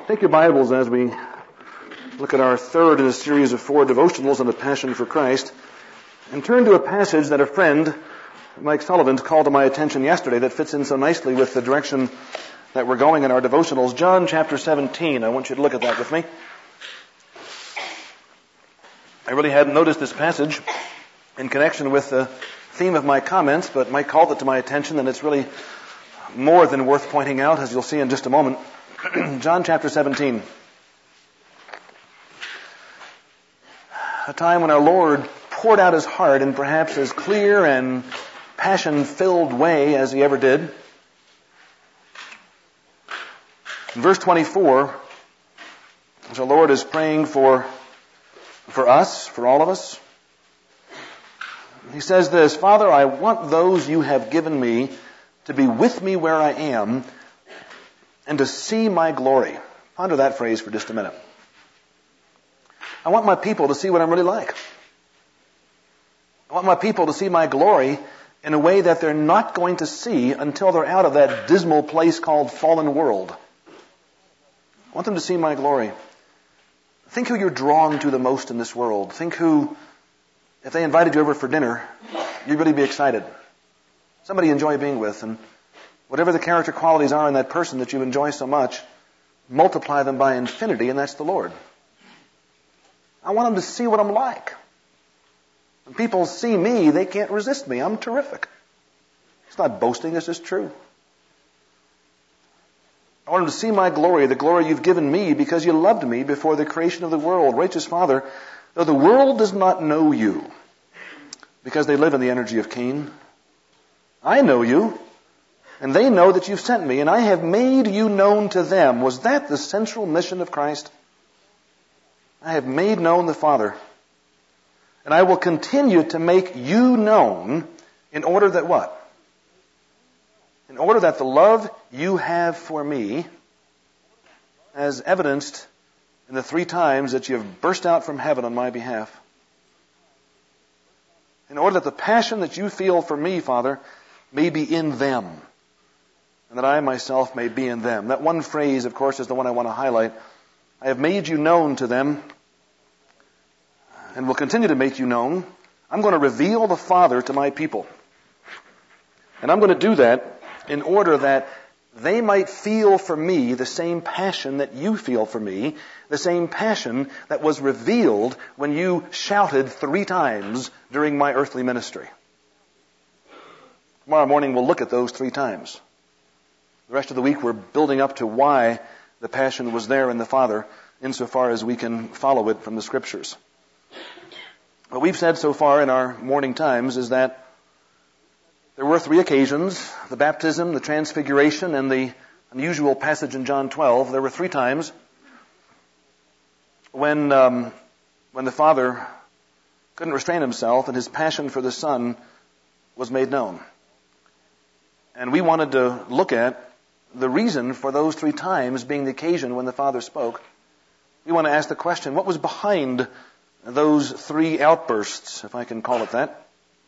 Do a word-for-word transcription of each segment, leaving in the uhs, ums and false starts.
Take your Bibles as we look at our third in a series of four devotionals on the Passion for Christ, and turn to a passage that a friend, Mike Sullivan, called to my attention yesterday that fits in so nicely with the direction that we're going in our devotionals. John chapter seventeen. I want you to look at that with me. I really hadn't noticed this passage in connection with the theme of my comments, but Mike called it to my attention, and it's really more than worth pointing out, as you'll see in just a moment. John chapter seventeen. A time when our Lord poured out His heart in perhaps as clear and passion-filled way as He ever did. In verse twenty-four, as our Lord is praying for, for us, for all of us, He says this: Father, I want those you have given me to be with me where I am, and to see my glory. Ponder that phrase for just a minute. I want my people to see what I'm really like. I want my people to see my glory in a way that they're not going to see until they're out of that dismal place called fallen world. I want them to see my glory. Think who you're drawn to the most in this world. Think who, if they invited you over for dinner, you'd really be excited. Somebody you enjoy being with, and whatever the character qualities are in that person that you enjoy so much, multiply them by infinity, and that's the Lord. I want them to see what I'm like. When people see me, they can't resist me. I'm terrific. It's not boasting, it's just true. I want them to see my glory, the glory you've given me because you loved me before the creation of the world. Righteous Father, though the world does not know you because they live in the energy of Cain, I know you. And they know that you've sent me, and I have made you known to them. Was that the central mission of Christ? I have made known the Father. And I will continue to make you known in order that what? In order that the love you have for me, as evidenced in the three times that you have burst out from heaven on my behalf, in order that the passion that you feel for me, Father, may be in them, and that I myself may be in them. That one phrase, of course, is the one I want to highlight. I have made you known to them, and will continue to make you known. I'm going to reveal the Father to my people. And I'm going to do that in order that they might feel for me the same passion that you feel for me, the same passion that was revealed when you shouted three times during my earthly ministry. Tomorrow morning we'll look at those three times. The rest of the week we're building up to why the passion was there in the Father, insofar as we can follow it from the Scriptures. What we've said so far in our morning times is that there were three occasions: the baptism, the transfiguration, and the unusual passage in John twelve. There were three times when um, when the Father couldn't restrain himself and his passion for the Son was made known. And we wanted to look at the reason for those three times being the occasion when the Father spoke. We want to ask the question, what was behind those three outbursts, if I can call it that?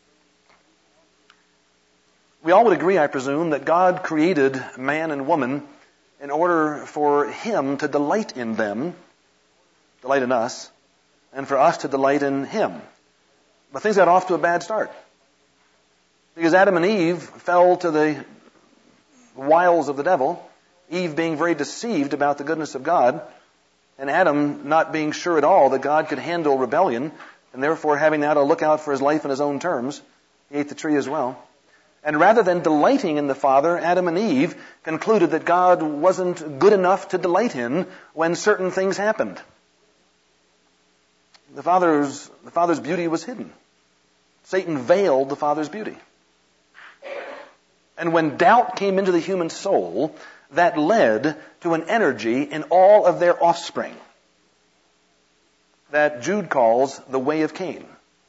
We all would agree, I presume, that God created man and woman in order for Him to delight in them, delight in us, and for us to delight in Him. But things got off to a bad start. Because Adam and Eve fell to the wiles of the devil, Eve being very deceived about the goodness of God, and Adam not being sure at all that God could handle rebellion, and therefore having now to look out for his life in his own terms. He ate the tree as well. And rather than delighting in the Father, Adam and Eve concluded that God wasn't good enough to delight in when certain things happened. The Father's, the Father's beauty was hidden. Satan veiled the Father's beauty. And when doubt came into the human soul, that led to an energy in all of their offspring that Jude calls the way of Cain.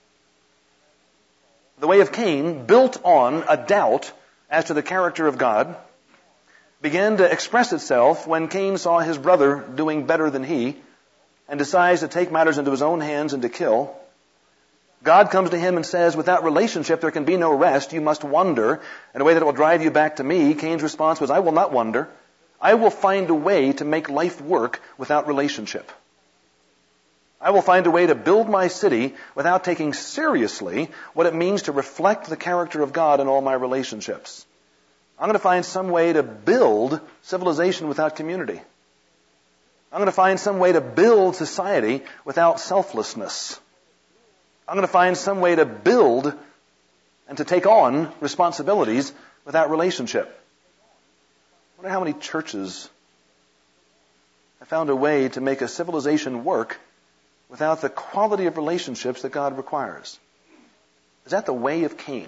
The way of Cain, built on a doubt as to the character of God, began to express itself when Cain saw his brother doing better than he and decides to take matters into his own hands and to kill. God comes to him and says, without relationship there can be no rest. You must wander in a way that will drive you back to me. Cain's response was, I will not wander. I will find a way to make life work without relationship. I will find a way to build my city without taking seriously what it means to reflect the character of God in all my relationships. I'm going to find some way to build civilization without community. I'm going to find some way to build society without selflessness. I'm going to find some way to build and to take on responsibilities without relationship. I wonder how many churches have found a way to make a civilization work without the quality of relationships that God requires. Is that the way of Cain?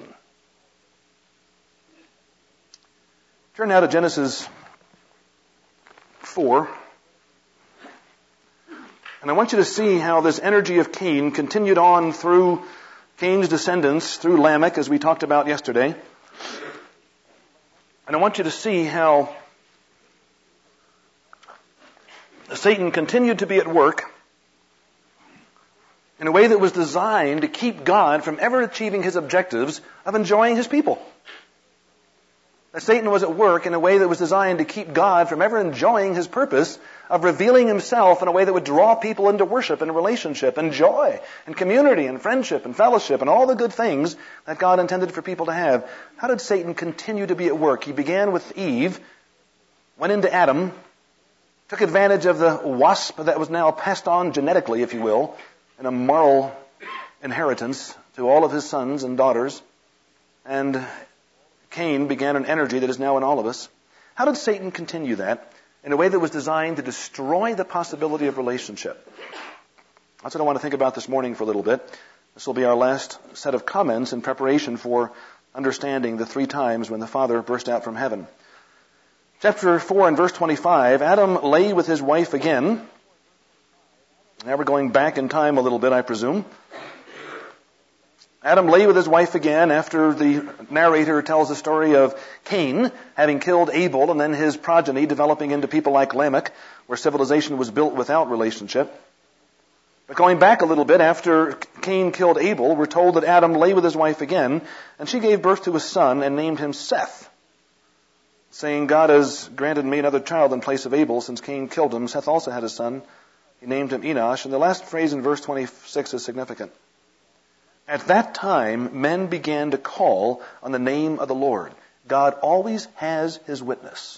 Turn now to Genesis four. And I want you to see how this energy of Cain continued on through Cain's descendants, through Lamech, as we talked about yesterday. And I want you to see how Satan continued to be at work in a way that was designed to keep God from ever achieving his objectives of enjoying his people. That Satan was at work in a way that was designed to keep God from ever enjoying his purpose of revealing himself in a way that would draw people into worship and relationship and joy and community and friendship and fellowship and all the good things that God intended for people to have. How did Satan continue to be at work? He began with Eve, went into Adam, took advantage of the wasp that was now passed on genetically, if you will, in a moral inheritance to all of his sons and daughters. And Cain began an energy that is now in all of us. How did Satan continue that? In a way that was designed to destroy the possibility of relationship. That's what I want to think about this morning for a little bit. This will be our last set of comments in preparation for understanding the three times when the Father burst out from heaven. Chapter four and verse twenty-five, Adam lay with his wife again. Now we're going back in time a little bit, I presume. Adam lay with his wife again after the narrator tells the story of Cain having killed Abel and then his progeny developing into people like Lamech, where civilization was built without relationship. But going back a little bit, after Cain killed Abel, we're told that Adam lay with his wife again, and she gave birth to a son and named him Seth, saying, God has granted me another child in place of Abel, since Cain killed him. Seth also had a son. He named him Enosh. And the last phrase in verse twenty-six is significant. At that time, men began to call on the name of the Lord. God always has his witness.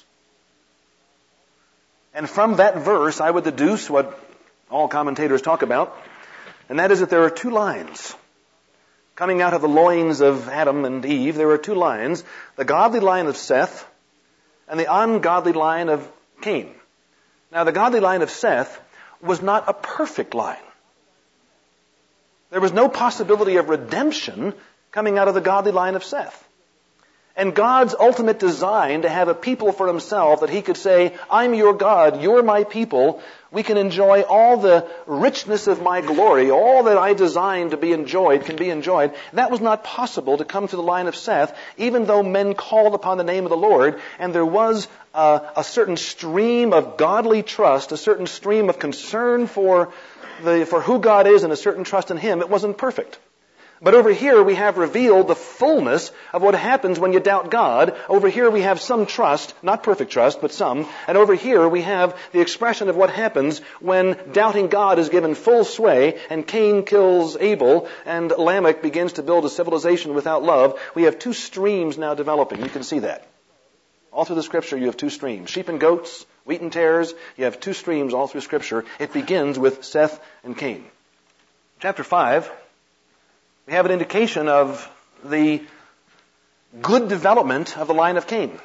And from that verse, I would deduce what all commentators talk about, and that is that there are two lines. Coming out of the loins of Adam and Eve, there are two lines. The godly line of Seth and the ungodly line of Cain. Now, the godly line of Seth was not a perfect line. There was no possibility of redemption coming out of the godly line of Seth. And God's ultimate design to have a people for himself that he could say, I'm your God, you're my people. We can enjoy all the richness of my glory. All that I designed to be enjoyed can be enjoyed. That was not possible to come through the line of Seth, even though men called upon the name of the Lord, and there was a, a certain stream of godly trust, a certain stream of concern for the, for who God is and a certain trust in him. It wasn't perfect. But over here we have revealed the fullness of what happens when you doubt God. Over here we have some trust, not perfect trust, but some. And over here we have the expression of what happens when doubting God is given full sway and Cain kills Abel and Lamech begins to build a civilization without love. We have two streams now developing. You can see that. All through the Scripture you have two streams. Sheep and goats, wheat and tares. You have two streams all through Scripture. It begins with Seth and Cain. Chapter five. We have an indication of the good development of the line of Cain.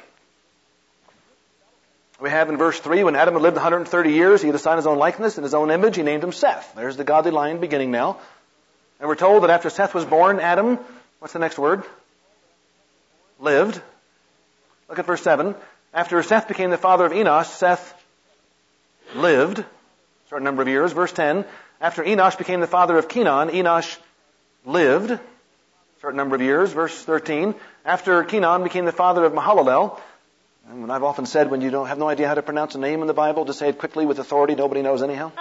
We have in verse three, when Adam had lived one hundred thirty years, he had a son in his own likeness, in his own image, he named him Seth. There's the godly line beginning now. And we're told that after Seth was born, Adam, what's the next word? Lived. Look at verse seven. After Seth became the father of Enosh, Seth lived a certain number of years. Verse ten. After Enosh became the father of Kenan, Enosh lived a certain number of years. Verse thirteen. After Kenan became the father of Mahalalel, and when I've often said when you don't have no idea how to pronounce a name in the Bible, just say it quickly with authority. Nobody knows anyhow.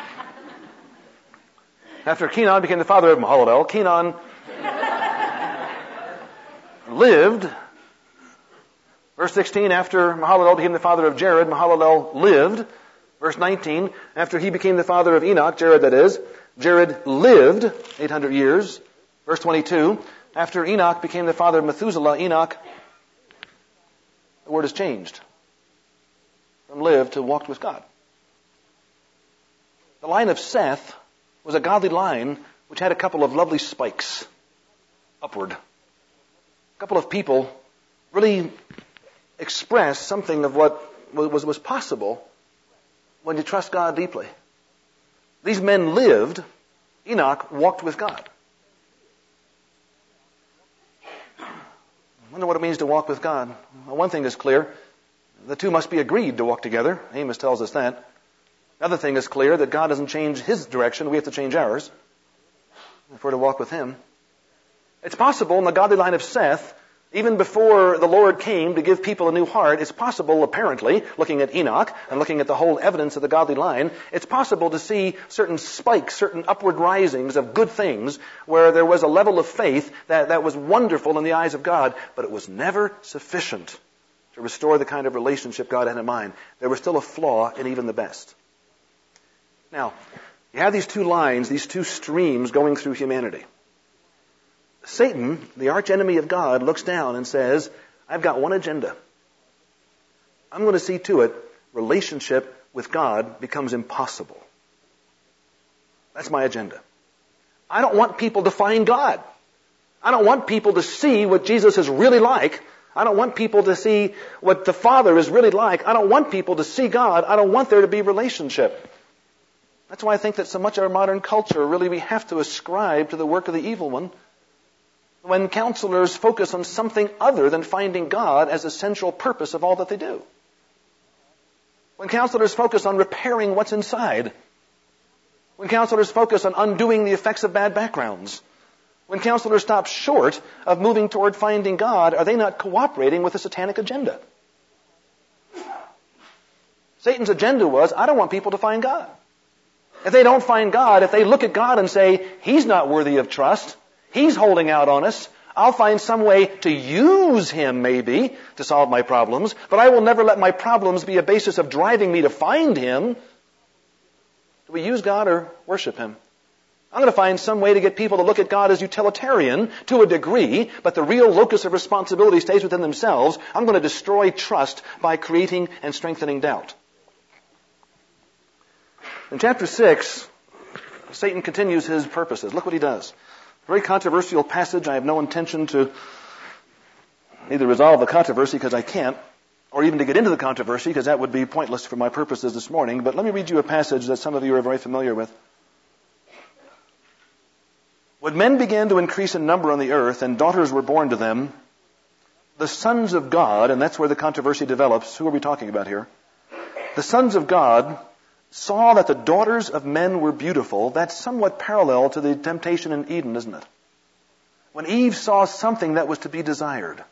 After Kenan became the father of Mahalalel, Kenan lived Verse sixteen, after Mahalalel became the father of Jared, Mahalalel lived. Verse nineteen, after he became the father of Enoch, Jared that is, Jared lived eight hundred years. Verse twenty-two, after Enoch became the father of Methuselah, Enoch, the word has changed from lived to walked with God. The line of Seth was a godly line which had a couple of lovely spikes upward. A couple of people really expressed something of what was, was possible when you trust God deeply. These men lived. Enoch walked with God. I wonder what it means to walk with God. Well, one thing is clear. The two must be agreed to walk together. Amos tells us that. Another thing is clear, that God doesn't change His direction. We have to change ours if we're to walk with Him. It's possible in the godly line of Seth, even before the Lord came to give people a new heart, it's possible, apparently, looking at Enoch and looking at the whole evidence of the godly line, it's possible to see certain spikes, certain upward risings of good things where there was a level of faith that, that was wonderful in the eyes of God, but it was never sufficient to restore the kind of relationship God had in mind. There was still a flaw in even the best. Now, you have these two lines, these two streams going through humanity. Satan, the archenemy of God, looks down and says, I've got one agenda. I'm going to see to it relationship with God becomes impossible. That's my agenda. I don't want people to find God. I don't want people to see what Jesus is really like. I don't want people to see what the Father is really like. I don't want people to see God. I don't want there to be relationship. That's why I think that so much of our modern culture, really we have to ascribe to the work of the evil one. When counselors focus on something other than finding God as a central purpose of all that they do. When counselors focus on repairing what's inside. When counselors focus on undoing the effects of bad backgrounds. When counselors stop short of moving toward finding God, are they not cooperating with the satanic agenda? Satan's agenda was, I don't want people to find God. If they don't find God, if they look at God and say, He's not worthy of trust, He's holding out on us, I'll find some way to use Him maybe to solve my problems, but I will never let my problems be a basis of driving me to find Him. Do we use God or worship Him? I'm going to find some way to get people to look at God as utilitarian to a degree, but the real locus of responsibility stays within themselves. I'm going to destroy trust by creating and strengthening doubt. In chapter six, Satan continues his purposes. Look what he does. Very controversial passage. I have no intention to either resolve the controversy because I can't, or even to get into the controversy because that would be pointless for my purposes this morning. But let me read you a passage that some of you are very familiar with. When men began to increase in number on the earth and daughters were born to them, the sons of God, and that's where the controversy develops. Who are we talking about here? The sons of God saw that the daughters of men were beautiful. That's somewhat parallel to the temptation in Eden, isn't it? When Eve saw something that was to be desired,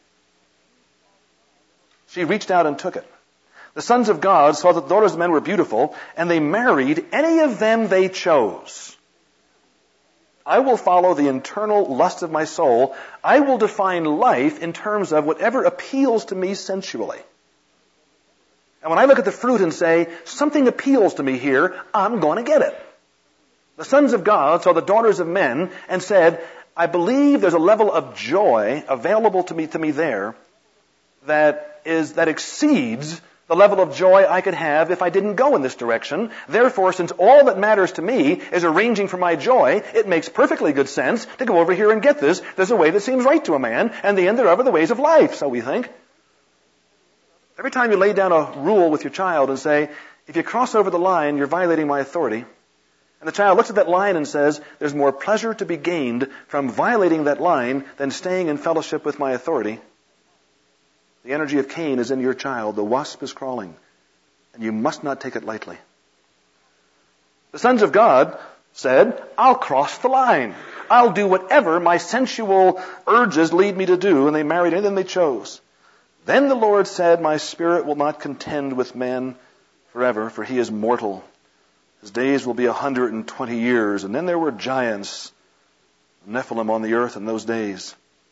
she reached out and took it. The sons of God saw that the daughters of men were beautiful, and they married any of them they chose. I will follow the internal lust of my soul. I will define life in terms of whatever appeals to me sensually. And when I look at the fruit and say, something appeals to me here, I'm going to get it. The sons of God saw the daughters of men and said, I believe there's a level of joy available to me, to me there that is, that exceeds the level of joy I could have if I didn't go in this direction. Therefore, since all that matters to me is arranging for my joy, it makes perfectly good sense to go over here and get this. There's a way that seems right to a man, and the end thereof are the ways of life, so we think. Every time you lay down a rule with your child and say, if you cross over the line, you're violating my authority, and the child looks at that line and says, there's more pleasure to be gained from violating that line than staying in fellowship with my authority, the energy of Cain is in your child. The wasp is crawling, and you must not take it lightly. The sons of God said, I'll cross the line. I'll do whatever my sensual urges lead me to do, and they married anything they chose. Then the Lord said, my spirit will not contend with man forever, for he is mortal. His days will be a hundred and twenty years. And then there were giants, Nephilim, on the earth in those days.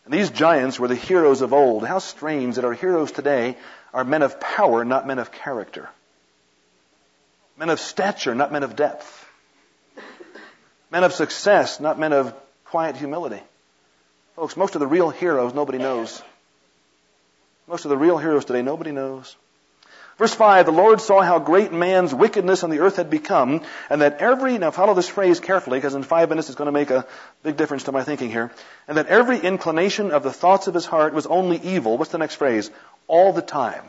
And these giants were the heroes of old. How strange that our heroes today are men of power, not men of character. Men of stature, not men of depth. Men of success, not men of quiet humility. Folks, most of the real heroes nobody knows. Most of the real heroes today nobody knows. Verse five, the Lord saw how great man's wickedness on the earth had become, and that every, now follow this phrase carefully, because in five minutes it's going to make a big difference to my thinking here, and that every inclination of the thoughts of his heart was only evil. What's the next phrase? All the time.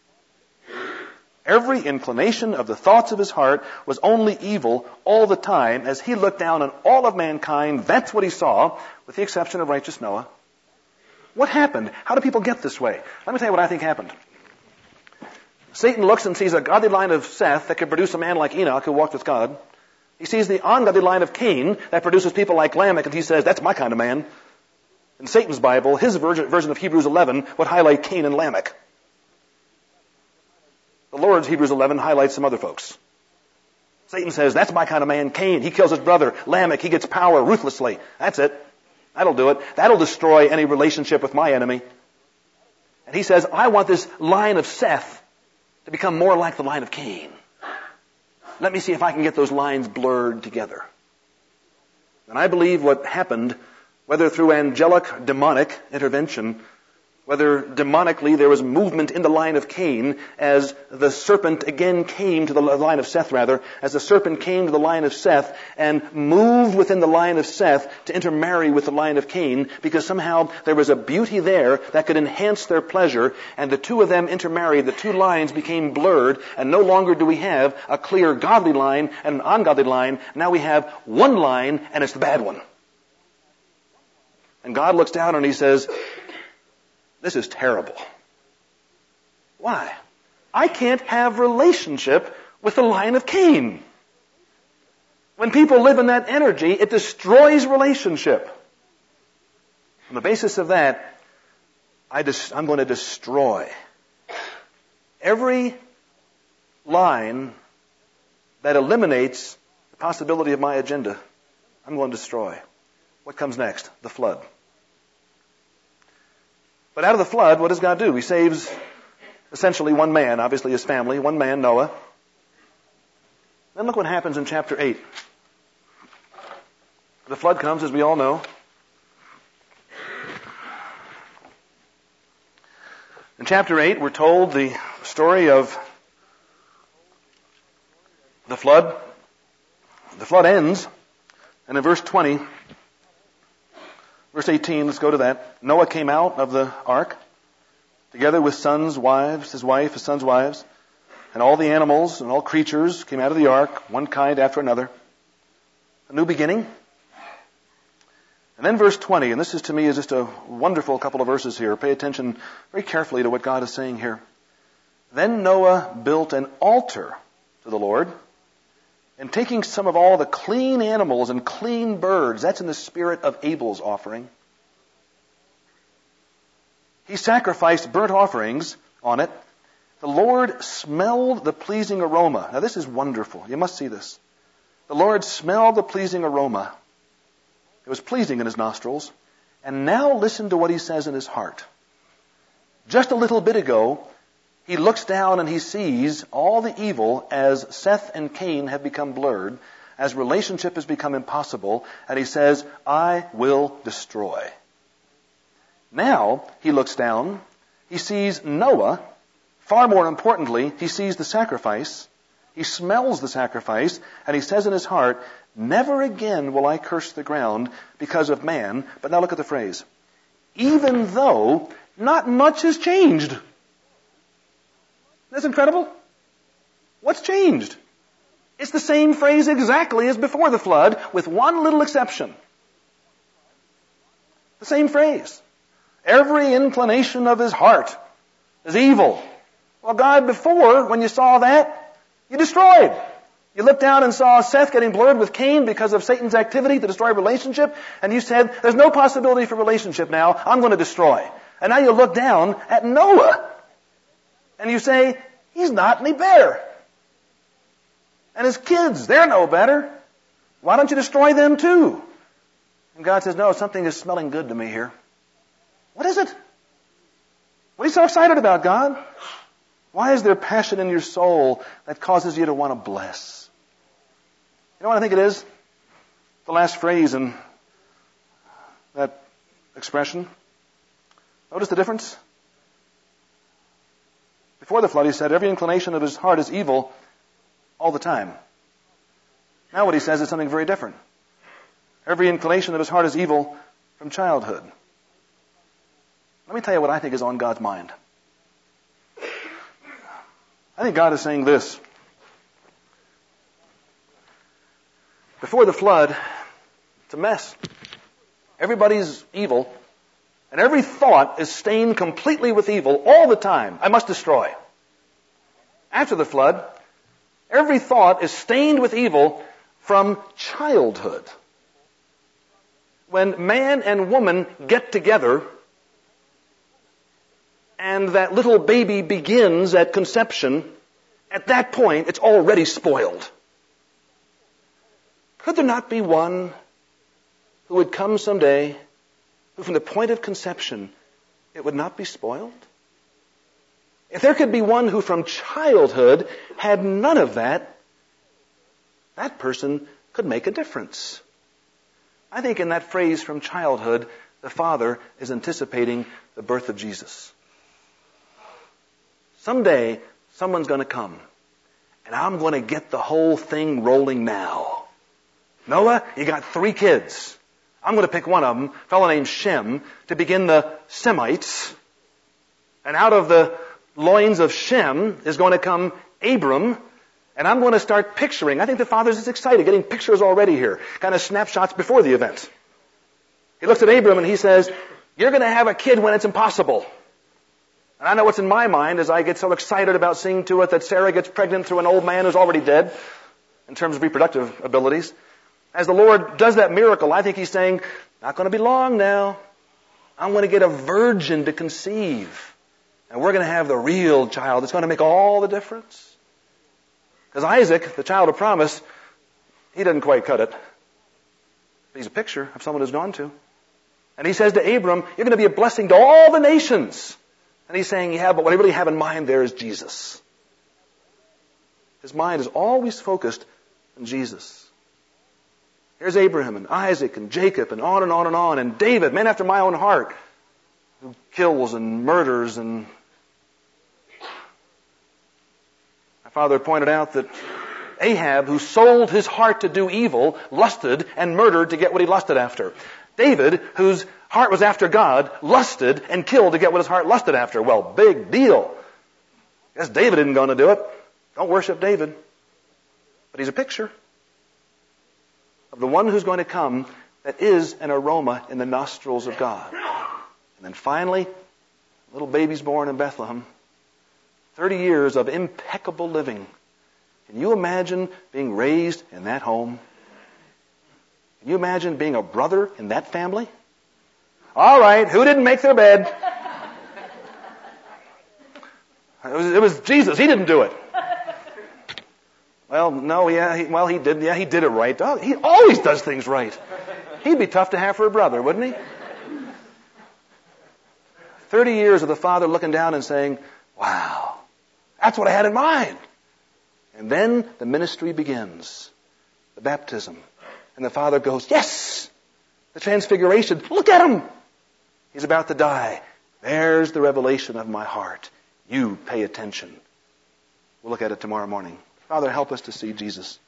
Every inclination of the thoughts of his heart was only evil all the time. As he looked down on all of mankind, that's what he saw, with the exception of righteous Noah. What happened? How do people get this way? Let me tell you what I think happened. Satan looks and sees a godly line of Seth that could produce a man like Enoch who walked with God. He sees the ungodly line of Cain that produces people like Lamech, and he says, that's my kind of man. In Satan's Bible, his version, version of Hebrews eleven would highlight Cain and Lamech. The Lord's Hebrews eleven highlights some other folks. Satan says, that's my kind of man, Cain. He kills his brother. Lamech, he gets power ruthlessly. That's it. That'll do it. That'll destroy any relationship with my enemy. And he says, I want this line of Seth to become more like the line of Cain. Let me see if I can get those lines blurred together. And I believe what happened, whether through angelic, demonic intervention, whether demonically there was movement in the line of Cain as the serpent again came to the line of Seth, rather, as the serpent came to the line of Seth and moved within the line of Seth to intermarry with the line of Cain, because somehow there was a beauty there that could enhance their pleasure, and the two of them intermarried, the two lines became blurred, and no longer do we have a clear godly line and an ungodly line. Now we have one line, and it's the bad one. And God looks down and he says, this is terrible. Why? I can't have relationship with the line of Cain. When people live in that energy, it destroys relationship. On the basis of that, I dis- I'm going to destroy every line that eliminates the possibility of my agenda. I'm going to destroy. What comes next? The flood. But out of the flood, what does God do? He saves essentially one man, obviously his family, one man, Noah. Then look what happens in chapter eight. The flood comes, as we all know. In chapter eight, we're told the story of the flood. The flood ends, and in verse twenty, verse eighteen, let's go to that. Noah came out of the ark, together with sons, wives, his wife, his sons' wives, and all the animals and all creatures came out of the ark, one kind after another. A new beginning. And then verse twenty, and this is to me is just a wonderful couple of verses here. Pay attention very carefully to what God is saying here. Then Noah built an altar to the Lord, and taking some of all the clean animals and clean birds, that's in the spirit of Abel's offering, he sacrificed burnt offerings on it. The Lord smelled the pleasing aroma. Now this is wonderful. You must see this. The Lord smelled the pleasing aroma. It was pleasing in his nostrils. And now listen to what he says in his heart. Just a little bit ago, he looks down and he sees all the evil as Seth and Cain have become blurred, as relationship has become impossible, and he says, I will destroy. Now, he looks down, he sees Noah. Far more importantly, he sees the sacrifice, he smells the sacrifice, and he says in his heart, never again will I curse the ground because of man. But now look at the phrase. Even though not much has changed. That's incredible. What's changed? It's the same phrase exactly as before the flood, with one little exception. The same phrase. Every inclination of his heart is evil. Well, God, before, when you saw that, you destroyed. You looked down and saw Seth getting blurred with Cain because of Satan's activity to destroy relationship, and you said, there's no possibility for relationship now, I'm going to destroy. And now you look down at Noah, and you say, he's not any better. And his kids, they're no better. Why don't you destroy them too? And God says, no, something is smelling good to me here. What is it? What are you so excited about, God? Why is there passion in your soul that causes you to want to bless? You know what I think it is? The last phrase in that expression. Notice the difference? Before the flood, he said, every inclination of his heart is evil all the time. Now what he says is something very different. Every inclination of his heart is evil from childhood. Let me tell you what I think is on God's mind. I think God is saying this. Before the flood, it's a mess. Everybody's evil, and every thought is stained completely with evil all the time. I must destroy. After the flood, every thought is stained with evil from childhood. When man and woman get together, and that little baby begins at conception, at that point, it's already spoiled. Could there not be one who would come someday who from the point of conception, it would not be spoiled? If there could be one who from childhood had none of that, that person could make a difference. I think in that phrase from childhood, the Father is anticipating the birth of Jesus. Someday, someone's going to come, and I'm going to get the whole thing rolling now. Noah, you got three kids. I'm going to pick one of them, a fellow named Shem, to begin the Semites. And out of the loins of Shem is going to come Abram, and I'm going to start picturing. I think the Father's just excited, getting pictures already here, kind of snapshots before the event. He looks at Abram and he says, you're going to have a kid when it's impossible. And I know what's in my mind as I get so excited about seeing to it that Sarah gets pregnant through an old man who's already dead in terms of reproductive abilities. As the Lord does that miracle, I think He's saying, not going to be long now. I'm going to get a virgin to conceive. And we're going to have the real child. It's going to make all the difference. Because Isaac, the child of promise, he doesn't quite cut it. He's a picture of someone who's gone to. And he says to Abram, you're going to be a blessing to all the nations. And he's saying, yeah, but what I really have in mind there is Jesus. His mind is always focused on Jesus. Here's Abraham and Isaac and Jacob and on and on and on. And David, man after my own heart, who kills and murders. And my father pointed out that Ahab, who sold his heart to do evil, lusted and murdered to get what he lusted after. David, whose heart was after God, lusted and killed to get what his heart lusted after. Well, big deal. Guess David isn't going to do it. Don't worship David. But he's a picture of the one who's going to come that is an aroma in the nostrils of God. And then finally, a little baby's born in Bethlehem. Thirty years of impeccable living. Can you imagine being raised in that home? Can you imagine being a brother in that family? All right, who didn't make their bed? It was, it was Jesus. He didn't do it. Well, no, yeah, he, well, he did. Yeah, he did it right. Oh, he always does things right. He'd be tough to have for a brother, wouldn't he? Thirty years of the Father looking down and saying, wow, that's what I had in mind. And then the ministry begins. The baptism. And the Father goes, yes! The transfiguration. Look at him! He's about to die. There's the revelation of my heart. You pay attention. We'll look at it tomorrow morning. Father, help us to see Jesus.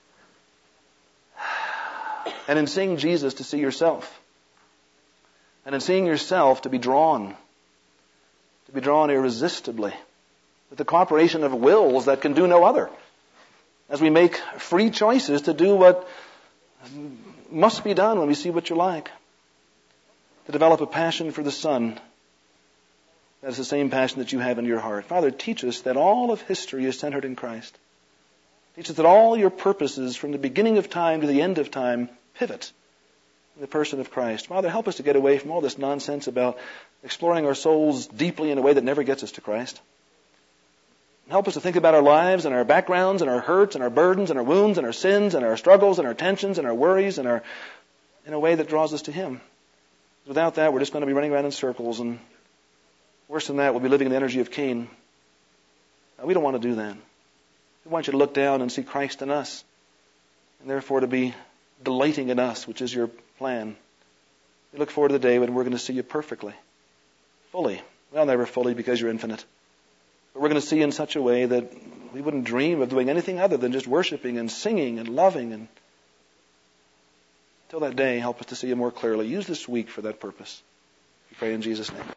And in seeing Jesus, to see yourself. And in seeing yourself, to be drawn. To be drawn irresistibly. With the cooperation of wills that can do no other. As we make free choices to do what must be done when we see what you're like. To develop a passion for the Son. That is the same passion that you have in your heart. Father, teach us that all of history is centered in Christ. Teach us that all your purposes from the beginning of time to the end of time pivot in the person of Christ. Father, help us to get away from all this nonsense about exploring our souls deeply in a way that never gets us to Christ. Help us to think about our lives and our backgrounds and our hurts and our burdens and our wounds and our sins and our struggles and our tensions and our worries and our in a way that draws us to Him. Without that, we're just going to be running around in circles, and worse than that, we'll be living in the energy of Cain. Now, we don't want to do that. We want you to look down and see Christ in us, and therefore to be delighting in us, which is your plan. We look forward to the day when we're going to see you perfectly, fully. Well, never fully because you're infinite. But we're going to see you in such a way that we wouldn't dream of doing anything other than just worshiping and singing and loving. And until that day, help us to see you more clearly. Use this week for that purpose. We pray in Jesus' name.